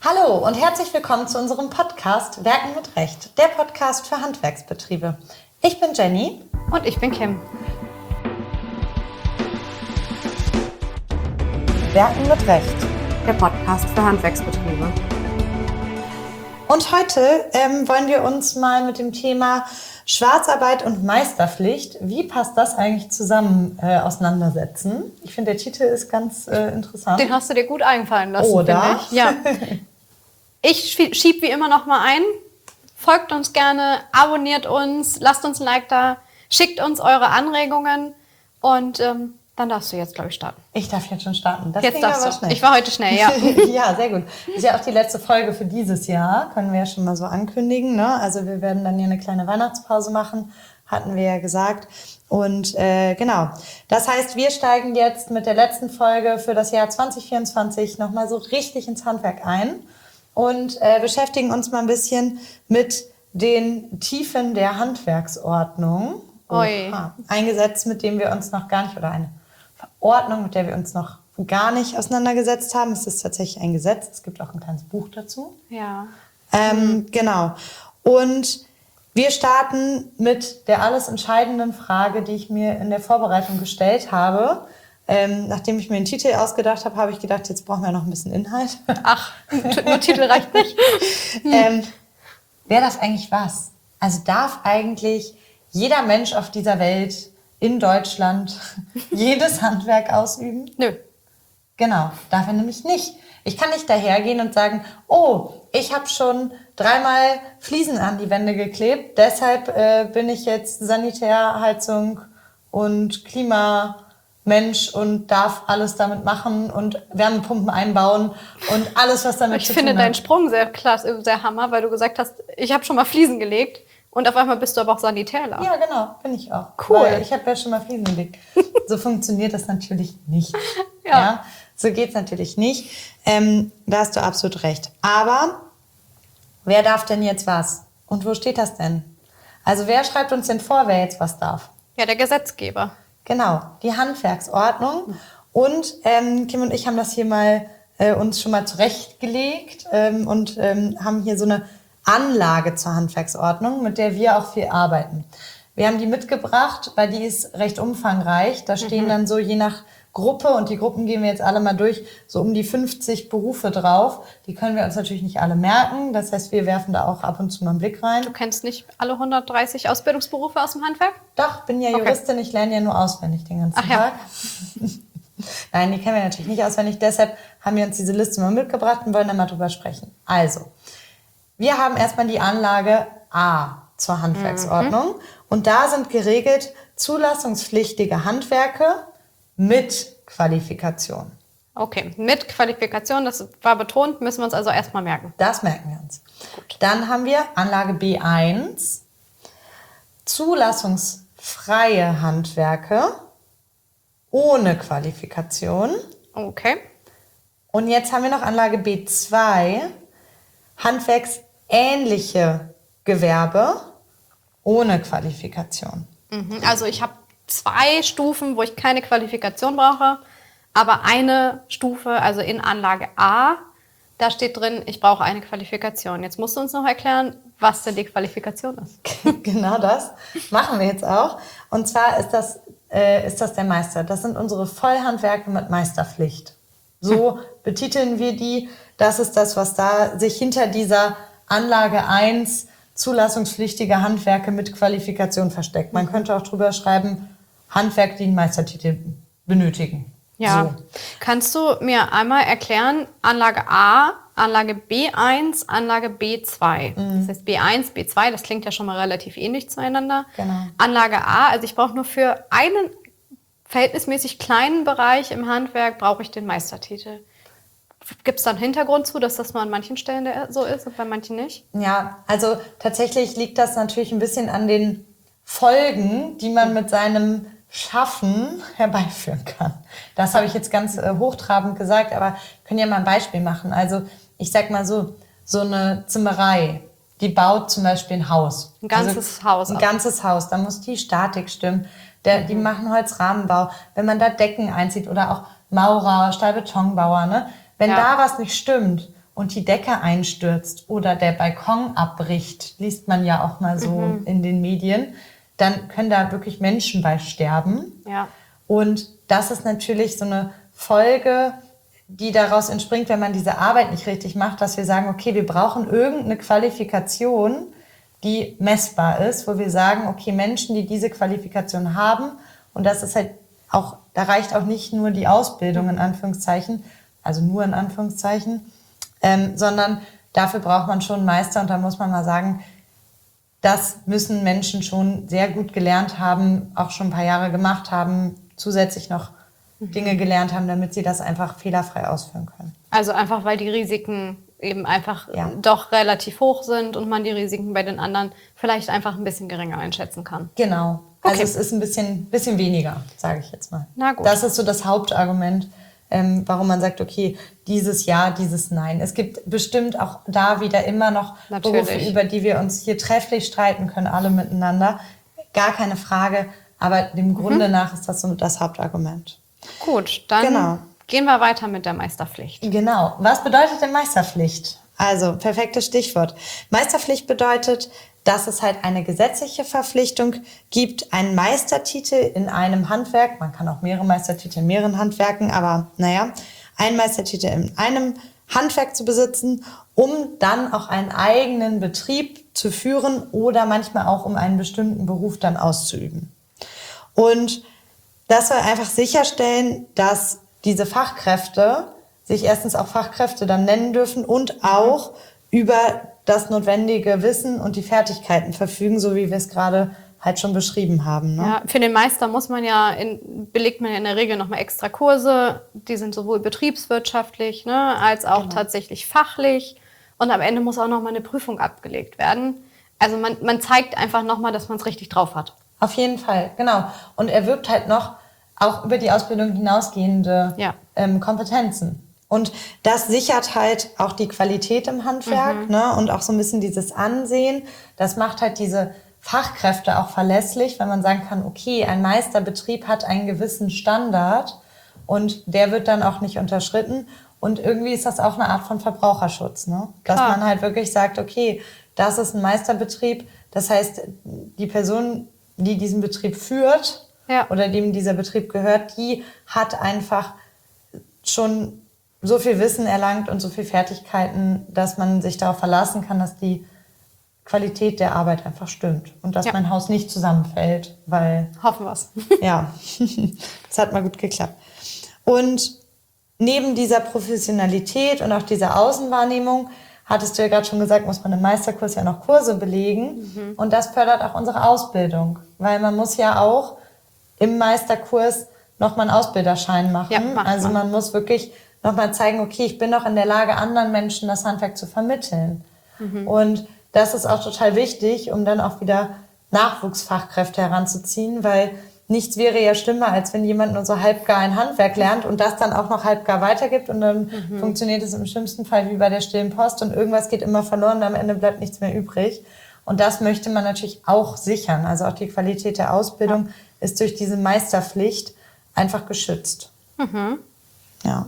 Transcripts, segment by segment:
Hallo und herzlich willkommen zu unserem Podcast Werken mit Recht, der Podcast für Handwerksbetriebe. Ich bin Jenny. Und ich bin Kim. Werken mit Recht, Der Podcast für Handwerksbetriebe. Und heute wollen wir uns mal mit dem Thema Schwarzarbeit und Meisterpflicht, wie passt das eigentlich zusammen, auseinandersetzen. Ich finde, der Titel ist ganz interessant. Den hast du dir gut einfallen lassen, Oder? finde ich. Ja. Ich schieb wie immer noch mal ein. Folgt uns gerne, abonniert uns, lasst uns ein Like da, schickt uns eure Anregungen und dann darfst du jetzt, glaube ich, starten. Ich darf jetzt schon starten. Das Jetzt ging darfst aber du. schnell. Ich war heute schnell, ja. Ja, sehr gut. Ist ja auch die letzte Folge für dieses Jahr, können wir ja schon mal so ankündigen. Ne? Also wir werden dann hier eine kleine Weihnachtspause machen, hatten wir ja gesagt. Und genau, das heißt, wir steigen jetzt mit der letzten Folge für das Jahr 2024 nochmal so richtig ins Handwerk ein und beschäftigen uns mal ein bisschen mit den Tiefen der Handwerksordnung. Ui. Ein Gesetz, mit dem wir uns noch gar nicht, oder eine Verordnung, mit der wir uns noch gar nicht auseinandergesetzt haben. Es ist tatsächlich ein Gesetz. Es gibt auch ein kleines Buch dazu. Ja. Genau. Und wir starten mit der alles entscheidenden Frage, die ich mir in der Vorbereitung gestellt habe. Nachdem ich mir den Titel ausgedacht habe, habe ich gedacht, jetzt brauchen wir noch ein bisschen Inhalt. Ach, nur Titel reicht nicht. Wer darf eigentlich was? Also darf eigentlich jeder Mensch auf dieser Welt in Deutschland jedes Handwerk ausüben? Nö. Genau, darf er nämlich nicht. Ich kann nicht dahergehen und sagen, oh, ich habe schon 3-mal Fliesen an die Wände geklebt, deshalb bin ich jetzt Sanitärheizung und Klimamensch und darf alles damit machen und Wärmepumpen einbauen und alles, was damit zu tun hat. Ich finde deinen Sprung sehr klasse, sehr hammer, weil du gesagt hast, ich habe schon mal Fliesen gelegt und auf einmal bist du aber auch Sanitärler. Ja, genau, bin ich auch. Cool. Weil ich habe ja schon mal Fliesen gelegt. So funktioniert das natürlich nicht. Ja. So geht's natürlich nicht. Da hast du absolut recht. Aber wer darf denn jetzt was? Und wo steht das denn? Also wer schreibt uns denn vor, wer jetzt was darf? Ja, der Gesetzgeber. Genau, die Handwerksordnung. Und Kim und ich haben das hier mal uns schon mal zurechtgelegt und haben hier so eine Anlage zur Handwerksordnung, mit der wir auch viel arbeiten. Wir haben die mitgebracht, weil die ist recht umfangreich. Da stehen dann so je nach Gruppe, und die Gruppen gehen wir jetzt alle mal durch, so um die 50 Berufe drauf. Die können wir uns natürlich nicht alle merken. Das heißt, wir werfen da auch ab und zu mal einen Blick rein. Du kennst nicht alle 130 Ausbildungsberufe aus dem Handwerk? Doch, bin ja Juristin, ich lerne ja nur auswendig den ganzen Tag. Nein, die kennen wir natürlich nicht auswendig. Deshalb haben wir uns diese Liste mal mitgebracht und wollen da mal drüber sprechen. Also, wir haben erstmal die Anlage A zur Handwerksordnung. Und da sind geregelt zulassungspflichtige Handwerke mit Qualifikation. Okay, mit Qualifikation, das war betont, müssen wir uns also erstmal merken. Das merken wir uns. Gut. Dann haben wir Anlage B1, zulassungsfreie Handwerke ohne Qualifikation. Okay. Und jetzt haben wir noch Anlage B2, handwerksähnliche Gewerbe ohne Qualifikation. Also ich habe 2 Stufen, wo ich keine Qualifikation brauche, aber eine Stufe, also in Anlage A, da steht drin, ich brauche eine Qualifikation. Jetzt musst du uns noch erklären, was denn die Qualifikation ist. Genau das machen wir jetzt auch. Und zwar ist das der Meister. Das sind unsere Vollhandwerke mit Meisterpflicht. So betiteln wir die. Das ist das, was da sich hinter dieser Anlage 1 zulassungspflichtige Handwerke mit Qualifikation versteckt. Man könnte auch drüber schreiben, Handwerk, die einen Meistertitel benötigen. Ja. So. Kannst du mir einmal erklären, Anlage A, Anlage B1, Anlage B2. Das heißt B1, B2, das klingt ja schon mal relativ ähnlich zueinander. Genau. Anlage A, also ich brauche nur für einen verhältnismäßig kleinen Bereich im Handwerk, brauche ich den Meistertitel. Gibt es da einen Hintergrund zu, dass das mal an manchen Stellen so ist und bei manchen nicht? Ja, also tatsächlich liegt das natürlich ein bisschen an den Folgen, die man mit seinem Schaffen herbeiführen kann. Das habe ich jetzt ganz hochtrabend gesagt, aber können ja mal ein Beispiel machen. Also ich sag mal so eine Zimmerei, die baut zum Beispiel ein Haus. Ein ganzes Haus. Ein ganzes Haus, da muss die Statik stimmen. Die machen Holzrahmenbau. Wenn man da Decken einzieht oder auch Maurer, Stahlbetonbauer, ne? Wenn da was nicht stimmt und die Decke einstürzt oder der Balkon abbricht, liest man ja auch mal so in den Medien, dann können da wirklich Menschen bei sterben. Ja. Und das ist natürlich so eine Folge, die daraus entspringt, wenn man diese Arbeit nicht richtig macht, dass wir sagen, okay, wir brauchen irgendeine Qualifikation, die messbar ist, wo wir sagen, okay, Menschen, die diese Qualifikation haben, und das ist halt auch, da reicht auch nicht nur die Ausbildung in Anführungszeichen, also nur in Anführungszeichen, sondern dafür braucht man schon einen Meister, und da muss man mal sagen, das müssen Menschen schon sehr gut gelernt haben, auch schon ein paar Jahre gemacht haben, zusätzlich noch Dinge gelernt haben, damit sie das einfach fehlerfrei ausführen können. Also einfach, weil die Risiken eben einfach doch relativ hoch sind und man die Risiken bei den anderen vielleicht einfach ein bisschen geringer einschätzen kann. Genau. Also Okay. es ist ein bisschen weniger, sage ich jetzt mal. Na gut. Das ist so das Hauptargument, warum man sagt, okay, dieses Ja, dieses Nein. Es gibt bestimmt auch da wieder immer noch Berufe, über die wir uns hier trefflich streiten können, alle miteinander. Gar keine Frage. Aber dem Grunde nach ist das so das Hauptargument. Gut, dann gehen wir weiter mit der Meisterpflicht. Genau. Was bedeutet denn Meisterpflicht? Also, perfektes Stichwort. Meisterpflicht bedeutet, dass es halt eine gesetzliche Verpflichtung gibt, einen Meistertitel in einem Handwerk, man kann auch mehrere Meistertitel in mehreren Handwerken, aber naja, einen Meistertitel in einem Handwerk zu besitzen, um dann auch einen eigenen Betrieb zu führen oder manchmal auch um einen bestimmten Beruf dann auszuüben. Und das soll einfach sicherstellen, dass diese Fachkräfte sich erstens auch Fachkräfte dann nennen dürfen und auch über das notwendige Wissen und die Fertigkeiten verfügen, so wie wir es gerade halt schon beschrieben haben. Ne? Ja, für den Meister belegt man ja in der Regel nochmal extra Kurse. Die sind sowohl betriebswirtschaftlich, ne, als auch tatsächlich fachlich. Und am Ende muss auch nochmal eine Prüfung abgelegt werden. Also man zeigt einfach nochmal, dass man es richtig drauf hat. Auf jeden Fall, genau. Und er wirbt halt noch auch über die Ausbildung hinausgehende Kompetenzen. Und das sichert halt auch die Qualität im Handwerk, ne? Und auch so ein bisschen dieses Ansehen. Das macht halt diese Fachkräfte auch verlässlich, wenn man sagen kann, okay, ein Meisterbetrieb hat einen gewissen Standard und der wird dann auch nicht unterschritten. Und irgendwie ist das auch eine Art von Verbraucherschutz, ne? Dass man halt wirklich sagt, okay, das ist ein Meisterbetrieb. Das heißt, die Person, die diesen Betrieb führt oder dem dieser Betrieb gehört, die hat einfach schon so viel Wissen erlangt und so viel Fertigkeiten, dass man sich darauf verlassen kann, dass die Qualität der Arbeit einfach stimmt und dass mein Haus nicht zusammenfällt, weil... Hoffen wir's. Ja, das hat mal gut geklappt. Und neben dieser Professionalität und auch dieser Außenwahrnehmung, hattest du ja gerade schon gesagt, muss man im Meisterkurs ja noch Kurse belegen. Und das fördert auch unsere Ausbildung, weil man muss ja auch im Meisterkurs nochmal einen Ausbilderschein machen. Ja, also man muss wirklich nochmal zeigen, okay, ich bin noch in der Lage, anderen Menschen das Handwerk zu vermitteln. Und das ist auch total wichtig, um dann auch wieder Nachwuchsfachkräfte heranzuziehen, weil nichts wäre ja schlimmer, als wenn jemand nur so halbgar ein Handwerk lernt und das dann auch noch halbgar weitergibt und dann funktioniert es im schlimmsten Fall wie bei der stillen Post und irgendwas geht immer verloren und am Ende bleibt nichts mehr übrig. Und das möchte man natürlich auch sichern. Also auch die Qualität der Ausbildung ist durch diese Meisterpflicht einfach geschützt. Ja.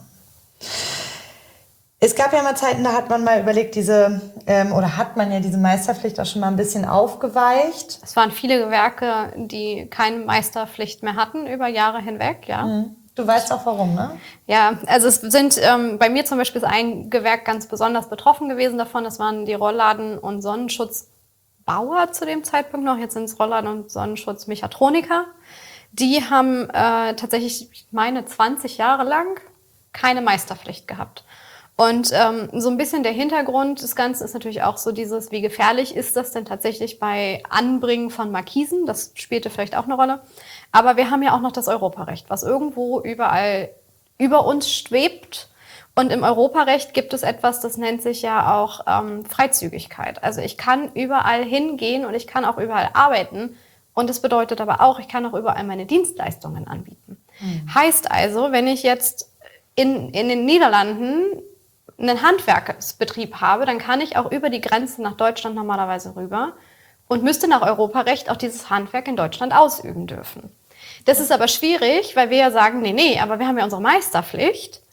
Es gab ja mal Zeiten, da hat man mal überlegt, hat man ja diese Meisterpflicht auch schon mal ein bisschen aufgeweicht. Es waren viele Gewerke, die keine Meisterpflicht mehr hatten über Jahre hinweg, ja. Du weißt auch warum, ne? Ja, also es sind bei mir zum Beispiel ist ein Gewerk ganz besonders betroffen gewesen davon. Das waren die Rollladen- und Sonnenschutzbauer zu dem Zeitpunkt noch. Jetzt sind es Rollladen- und Sonnenschutzmechatroniker. Die haben tatsächlich, ich meine, 20 Jahre lang keine Meisterpflicht gehabt. Und so ein bisschen der Hintergrund des Ganzen ist natürlich auch so dieses, wie gefährlich ist das denn tatsächlich bei Anbringen von Markisen? Das spielte vielleicht auch eine Rolle. Aber wir haben ja auch noch das Europarecht, was irgendwo überall über uns schwebt. Und im Europarecht gibt es etwas, das nennt sich ja auch Freizügigkeit. Also ich kann überall hingehen und ich kann auch überall arbeiten. Und das bedeutet aber auch, ich kann auch überall meine Dienstleistungen anbieten. Heißt also, wenn ich jetzt in den Niederlanden einen Handwerksbetrieb habe, dann kann ich auch über die Grenze nach Deutschland normalerweise rüber und müsste nach Europarecht auch dieses Handwerk in Deutschland ausüben dürfen. Das ist aber schwierig, weil wir ja sagen, nee, aber wir haben ja unsere Meisterpflicht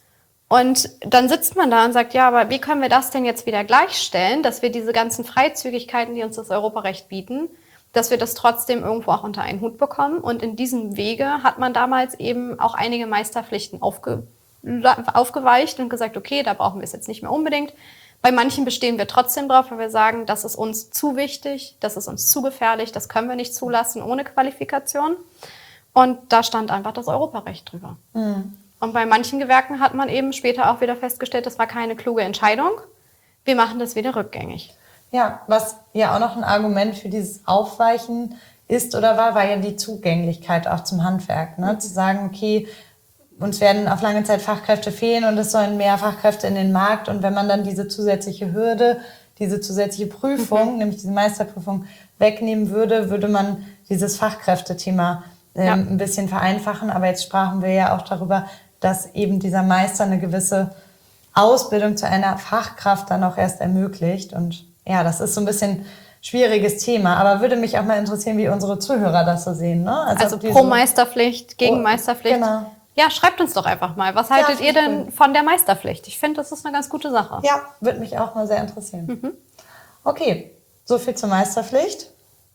Und dann sitzt man da und sagt, ja, aber wie können wir das denn jetzt wieder gleichstellen, dass wir diese ganzen Freizügigkeiten, die uns das Europarecht bieten, dass wir das trotzdem irgendwo auch unter einen Hut bekommen. Und in diesem Wege hat man damals eben auch einige Meisterpflichten aufgeweicht und gesagt, okay, da brauchen wir es jetzt nicht mehr unbedingt. Bei manchen bestehen wir trotzdem drauf, weil wir sagen, das ist uns zu wichtig, das ist uns zu gefährlich, das können wir nicht zulassen ohne Qualifikation. Und da stand einfach das Europarecht drüber. Mhm. Und bei manchen Gewerken hat man eben später auch wieder festgestellt, das war keine kluge Entscheidung. Wir machen das wieder rückgängig. Ja, was ja auch noch ein Argument für dieses Aufweichen ist oder war ja die Zugänglichkeit auch zum Handwerk. Ne? Zu sagen, okay, uns werden auf lange Zeit Fachkräfte fehlen und es sollen mehr Fachkräfte in den Markt. Und wenn man dann diese zusätzliche Hürde, diese zusätzliche Prüfung, nämlich diese Meisterprüfung, wegnehmen würde, würde man dieses Fachkräftethema ein bisschen vereinfachen. Aber jetzt sprachen wir ja auch darüber, dass eben dieser Meister eine gewisse Ausbildung zu einer Fachkraft dann auch erst ermöglicht. Und ja, das ist so ein bisschen schwieriges Thema. Aber würde mich auch mal interessieren, wie unsere Zuhörer das so sehen. Ne? Also pro Meisterpflicht, gegen Meisterpflicht. Genau. Ja, schreibt uns doch einfach mal. Was haltet ihr denn von der Meisterpflicht? Ich finde, das ist eine ganz gute Sache. Ja, würde mich auch mal sehr interessieren. Okay, so viel zur Meisterpflicht.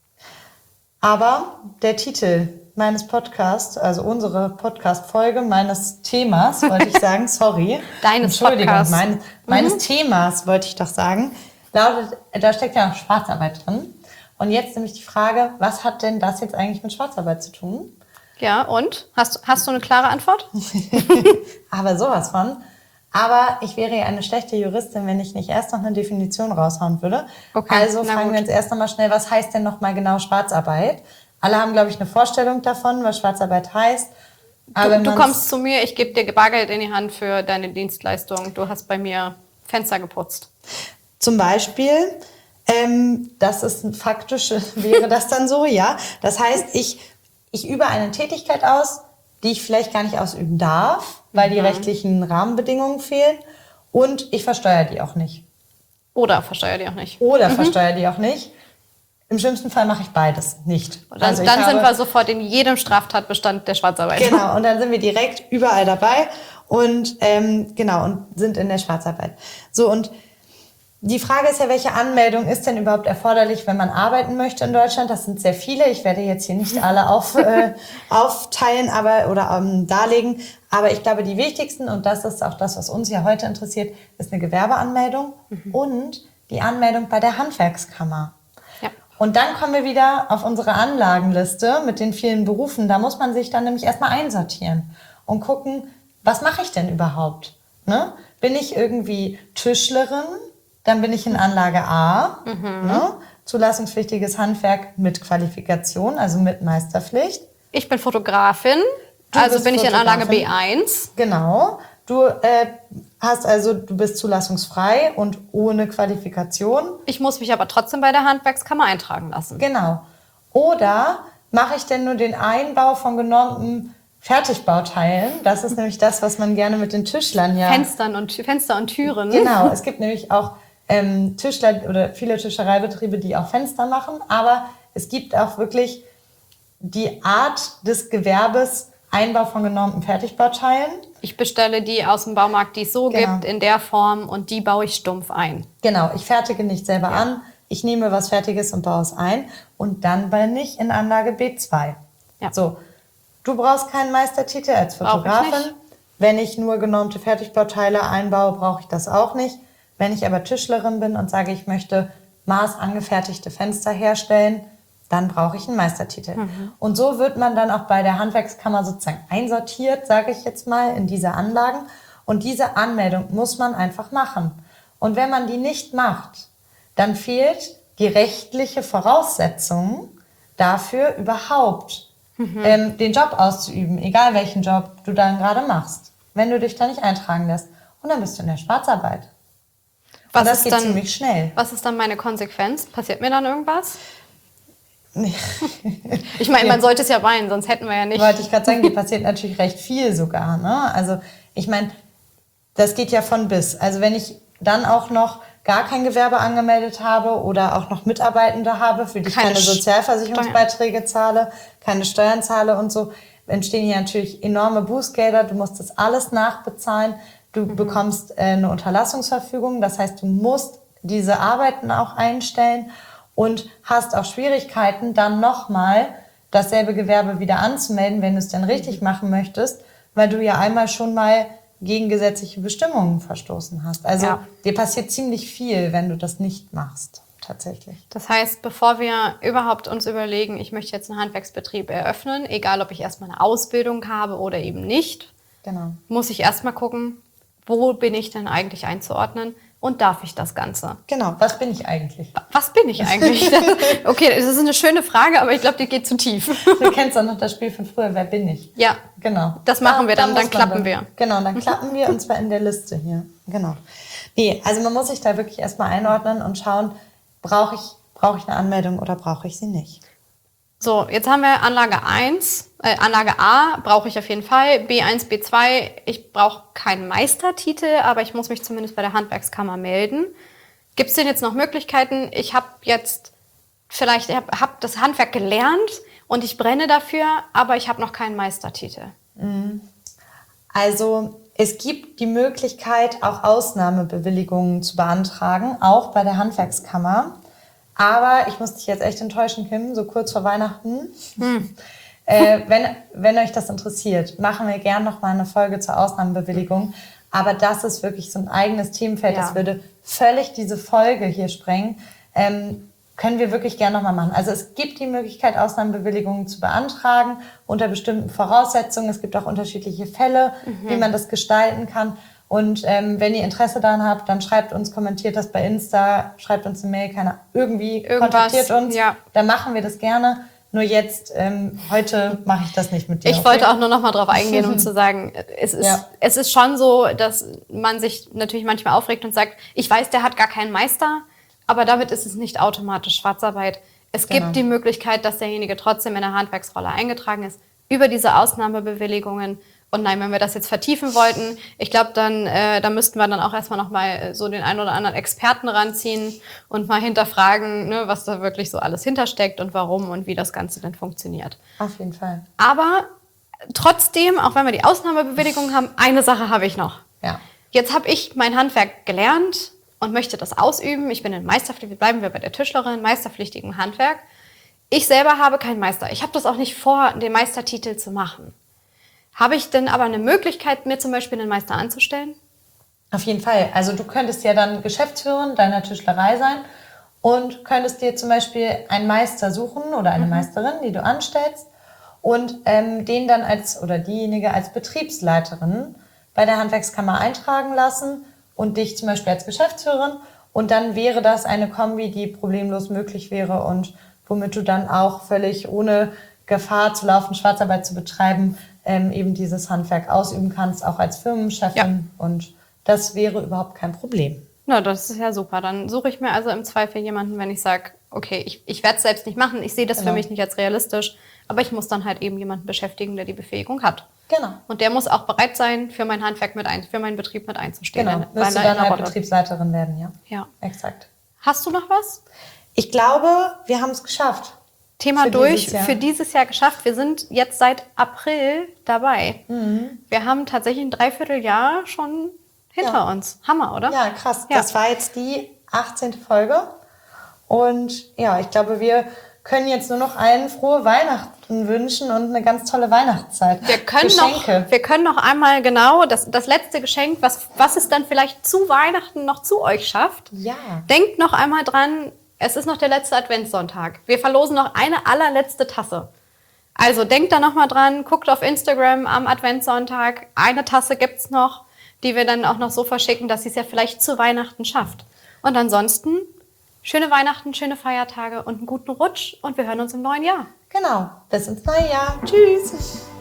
Aber der Titel meines Podcasts, also unsere Podcast-Folge meines Themas, wollte ich sagen, sorry. Meines Themas, wollte ich doch sagen, lautet, da steckt ja noch Schwarzarbeit drin. Und jetzt nämlich die Frage, was hat denn das jetzt eigentlich mit Schwarzarbeit zu tun? Ja, und? Hast du eine klare Antwort? Aber sowas von. Aber ich wäre ja eine schlechte Juristin, wenn ich nicht erst noch eine Definition raushauen würde. Okay, also fragen wir uns erst noch mal schnell, was heißt denn noch mal genau Schwarzarbeit? Alle haben, glaube ich, eine Vorstellung davon, was Schwarzarbeit heißt. Aber du kommst zu mir, ich gebe dir Bargeld in die Hand für deine Dienstleistung. Du hast bei mir Fenster geputzt. Zum Beispiel, das ist faktisch, wäre das dann so, ja. Das heißt, ich übe eine Tätigkeit aus, die ich vielleicht gar nicht ausüben darf, weil die rechtlichen Rahmenbedingungen fehlen. Und ich versteuere die auch nicht. Oder versteuere die auch nicht. Versteuere die auch nicht. Im schlimmsten Fall mache ich beides nicht. Dann sind wir sofort in jedem Straftatbestand der Schwarzarbeit. Genau, und dann sind wir direkt überall dabei und und sind in der Schwarzarbeit. So, und die Frage ist ja, welche Anmeldung ist denn überhaupt erforderlich, wenn man arbeiten möchte in Deutschland? Das sind sehr viele. Ich werde jetzt hier nicht alle aufteilen oder darlegen. Aber ich glaube, die wichtigsten, und das ist auch das, was uns ja heute interessiert, ist eine Gewerbeanmeldung und die Anmeldung bei der Handwerkskammer. Ja. Und dann kommen wir wieder auf unsere Anlagenliste mit den vielen Berufen. Da muss man sich dann nämlich erstmal einsortieren und gucken, was mache ich denn überhaupt? Ne? Bin ich irgendwie Tischlerin? Dann bin ich in Anlage A, ne? Zulassungspflichtiges Handwerk mit Qualifikation, also mit Meisterpflicht. Ich bin Fotografin, also bin ich in Anlage B1. Genau. Du bist zulassungsfrei und ohne Qualifikation. Ich muss mich aber trotzdem bei der Handwerkskammer eintragen lassen. Genau. Oder mache ich denn nur den Einbau von genormten Fertigbauteilen? Das ist nämlich das, was man gerne mit den Tischlern Fenster und Türen. Genau. Es gibt nämlich auch Tischler oder viele Tischereibetriebe, die auch Fenster machen, aber es gibt auch wirklich die Art des Gewerbes Einbau von genormten Fertigbauteilen. Ich bestelle die aus dem Baumarkt, die es so gibt, in der Form, und die baue ich stumpf ein. Genau, ich fertige nicht selber an, ich nehme was Fertiges und baue es ein und dann bin ich in Anlage B2. Ja. So, du brauchst keinen Meistertitel als Fotografin. Wenn ich nur genormte Fertigbauteile einbaue, brauche ich das auch nicht. Wenn ich aber Tischlerin bin und sage, ich möchte maßangefertigte Fenster herstellen, dann brauche ich einen Meistertitel. Und so wird man dann auch bei der Handwerkskammer sozusagen einsortiert, sage ich jetzt mal, in diese Anlagen. Und diese Anmeldung muss man einfach machen. Und wenn man die nicht macht, dann fehlt die rechtliche Voraussetzung dafür, überhaupt den Job auszuüben, egal welchen Job du dann gerade machst, wenn du dich da nicht eintragen lässt. Und dann bist du in der Schwarzarbeit. Und das geht ziemlich schnell. Was ist dann meine Konsequenz? Passiert mir dann irgendwas? Ich meine, man sollte es ja meinen, sonst hätten wir ja nicht. Wollte ich gerade sagen, die passiert natürlich recht viel sogar. Ne? Also ich meine, das geht ja von bis. Also wenn ich dann auch noch gar kein Gewerbe angemeldet habe oder auch noch Mitarbeitende habe, für die ich keine Sozialversicherungsbeiträge zahle, keine Steuern zahle und so, entstehen hier natürlich enorme Bußgelder. Du musst das alles nachbezahlen. Du bekommst eine Unterlassungsverfügung, das heißt, du musst diese Arbeiten auch einstellen und hast auch Schwierigkeiten, dann nochmal dasselbe Gewerbe wieder anzumelden, wenn du es dann richtig machen möchtest, weil du ja einmal schon mal gegen gesetzliche Bestimmungen verstoßen hast. Also dir passiert ziemlich viel, wenn du das nicht machst, tatsächlich. Das heißt, bevor wir überhaupt uns überlegen, ich möchte jetzt einen Handwerksbetrieb eröffnen, egal ob ich erstmal eine Ausbildung habe oder eben nicht, muss ich erstmal gucken, wo bin ich denn eigentlich einzuordnen und darf ich das Ganze? Genau, was bin ich eigentlich? Was bin ich eigentlich? Okay, das ist eine schöne Frage, aber ich glaube, die geht zu tief. Du kennst auch noch das Spiel von früher, wer bin ich? Ja, genau. Das machen wir dann klappen wir. Genau, dann klappen wir und zwar in der Liste hier. Genau. Nee, also man muss sich da wirklich erstmal einordnen und schauen, brauche ich eine Anmeldung oder brauche ich sie nicht? So, jetzt haben wir Anlage A brauche ich auf jeden Fall, B1, B2, ich brauche keinen Meistertitel, aber ich muss mich zumindest bei der Handwerkskammer melden. Gibt es denn jetzt noch Möglichkeiten? Ich habe jetzt hab das Handwerk gelernt und ich brenne dafür, aber ich habe noch keinen Meistertitel. Also es gibt die Möglichkeit, auch Ausnahmebewilligungen zu beantragen, auch bei der Handwerkskammer. Aber ich muss dich jetzt echt enttäuschen, Kim, so kurz vor Weihnachten. Wenn euch das interessiert, machen wir gern noch mal eine Folge zur Ausnahmebewilligung. Aber das ist wirklich so ein eigenes Themenfeld. Das würde völlig diese Folge hier sprengen. Können wir wirklich gern noch mal machen. Also es gibt die Möglichkeit, Ausnahmebewilligungen zu beantragen unter bestimmten Voraussetzungen. Es gibt auch unterschiedliche Fälle, wie man das gestalten kann. Und wenn ihr Interesse daran habt, dann schreibt uns, kommentiert das bei Insta, schreibt uns eine Mail, kontaktiert uns. Ja. Dann machen wir das gerne. Nur jetzt, heute mache ich das nicht mit dir. Ich wollte auch nur noch mal drauf eingehen, um zu sagen, es ist schon so, dass man sich natürlich manchmal aufregt und sagt, ich weiß, der hat gar keinen Meister, aber damit ist es nicht automatisch Schwarzarbeit. Es gibt die Möglichkeit, dass derjenige trotzdem in der Handwerksrolle eingetragen ist, über diese Ausnahmebewilligungen. Und nein, wenn wir das jetzt vertiefen wollten, ich glaube, dann da müssten wir dann auch erstmal noch mal so den einen oder anderen Experten ranziehen und mal hinterfragen, ne, was da wirklich so alles hintersteckt und warum und wie das Ganze denn funktioniert. Auf jeden Fall. Aber trotzdem, auch wenn wir die Ausnahmebewilligung haben, eine Sache habe ich noch. Ja. Jetzt habe ich mein Handwerk gelernt und möchte das ausüben. Ich bin bleiben wir bei der Tischlerin, meisterpflichtigen Handwerk. Ich selber habe keinen Meister. Ich habe das auch nicht vor, den Meistertitel zu machen. Habe ich denn aber eine Möglichkeit, mir zum Beispiel einen Meister anzustellen? Auf jeden Fall. Also du könntest ja dann Geschäftsführerin deiner Tischlerei sein und könntest dir zum Beispiel einen Meister suchen oder eine Meisterin, die du anstellst und den dann diejenige als Betriebsleiterin bei der Handwerkskammer eintragen lassen und dich zum Beispiel als Geschäftsführerin. Und dann wäre das eine Kombi, die problemlos möglich wäre und womit du dann auch völlig ohne Gefahr zu laufen, Schwarzarbeit zu betreiben, eben dieses Handwerk ausüben kannst, auch als Firmenchefin. Ja. Und das wäre überhaupt kein Problem. Na, das ist ja super. Dann suche ich mir also im Zweifel jemanden, wenn ich sage, okay, ich werde es selbst nicht machen, ich sehe das für mich nicht als realistisch, aber ich muss dann halt eben jemanden beschäftigen, der die Befähigung hat. Genau. Und der muss auch bereit sein, für mein Handwerk für meinen Betrieb mit einzustehen. Genau, wirst du dann halt Betriebsleiterin werden, ja. Ja. Exakt. Hast du noch was? Ich glaube, wir haben es geschafft. Thema für dieses Jahr geschafft. Wir sind jetzt seit April dabei. Wir haben tatsächlich ein Dreivierteljahr schon hinter uns. Hammer, oder? Ja, krass. Ja. Das war jetzt die 18. Folge. Und ja, ich glaube, wir können jetzt nur noch allen frohe Weihnachten wünschen und eine ganz tolle Weihnachtszeit. Wir können noch einmal das letzte Geschenk, was es dann vielleicht zu Weihnachten noch zu euch schafft. Ja. Denkt noch einmal dran, es ist noch der letzte Adventssonntag. Wir verlosen noch eine allerletzte Tasse. Also denkt da noch mal dran, guckt auf Instagram am Adventssonntag. Eine Tasse gibt's noch, die wir dann auch noch so verschicken, dass sie es ja vielleicht zu Weihnachten schafft. Und ansonsten schöne Weihnachten, schöne Feiertage und einen guten Rutsch. Und wir hören uns im neuen Jahr. Genau. Bis ins neue Jahr. Tschüss.